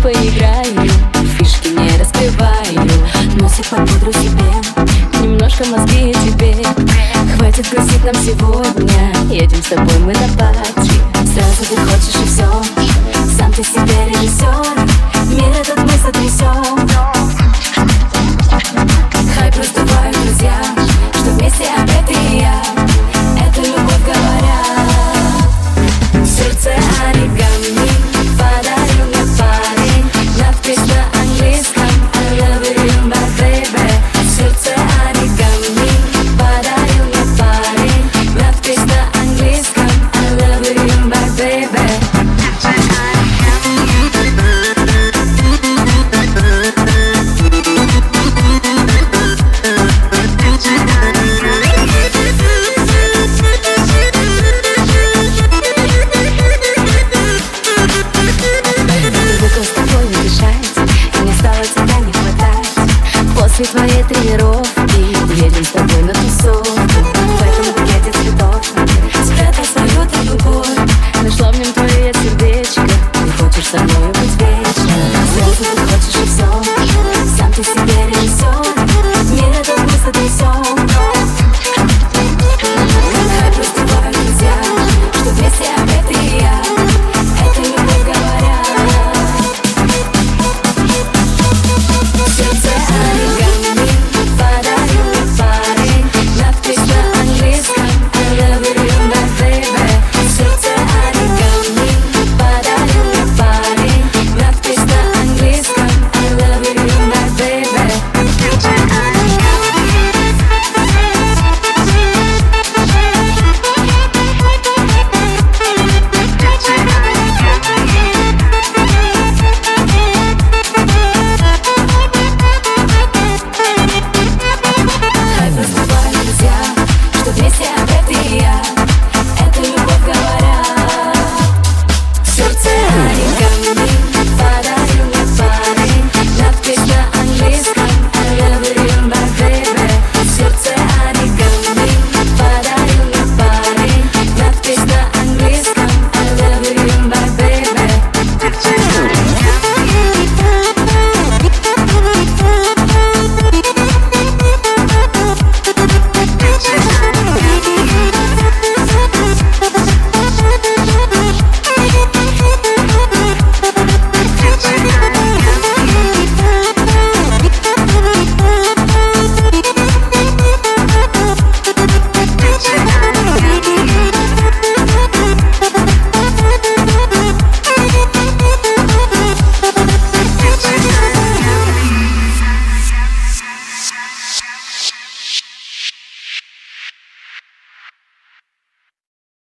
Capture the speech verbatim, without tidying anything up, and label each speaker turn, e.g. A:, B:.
A: поиграю, фишки не раскрываю, носик под пудру себе, немножко мозги тебе. Хватит грустить нам сегодня, едем с тобой мы на пати. Сразу ты хочешь и все, сам ты себе режиссер, мир этот мы сотрясем. Хай раздувают друзья, что вместе опять ты и я, это любовь говорят. Сердце оригами подарил мне парень, надпись на английском I love you, my baby. Сердце оригами подарил мне парень, надпись на английском I love you, my baby. После твоей тренировки едем с тобой на тусовку. В этом букете цветов спрятал свою ты любовь. Нашла в нем твое сердечко, ты хочешь со мной быть вечно. Сразу ты хочешь и все, сам ты себе режиссер, мир этот мы сотрясем. Хай раздувают друзья, что вместе опять ты и я, это любовь говорят. Сердце оригами подарил мне парень, надпись на английском I love you, my baby. Сердце оригами подарил мне парень, надпись на английском I love you, my baby. Хай раздувают друзья, что вместе опять ты и я, это любовь говорят. Сердце оригами подарил мне парень, надпись на английском I love you, my baby. Сердце оригами подарил мне парень, надпись на английском I love you, my baby. We'll be right back.